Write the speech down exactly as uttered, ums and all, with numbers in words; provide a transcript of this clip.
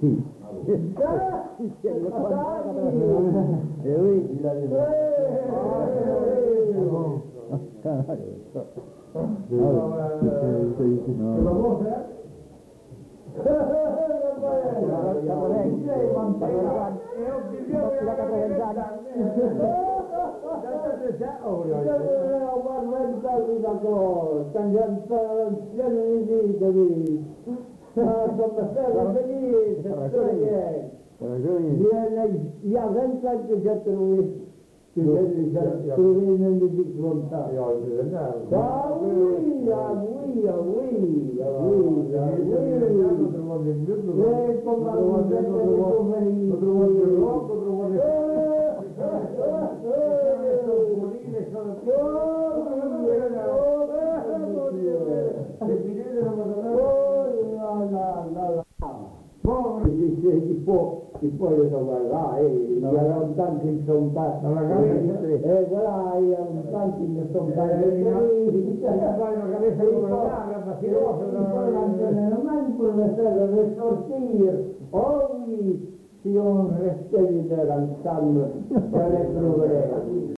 Ja, den tanken sätter vi. Du vill inte bli konta. Ja, det är där. Ja, oui, ja, oui, ja, oui, ja, oui, ja, oui. Nej, kom an, det kommer in. Och då var det rakt och då var det... E poi io sono là, e erano tanti che sono stati, e là erano tanti che sono stati, e poi la cabeza come la ma si lo poi non manco le stelle le sortire, ogni si un restelli dell'ansamble per le provere.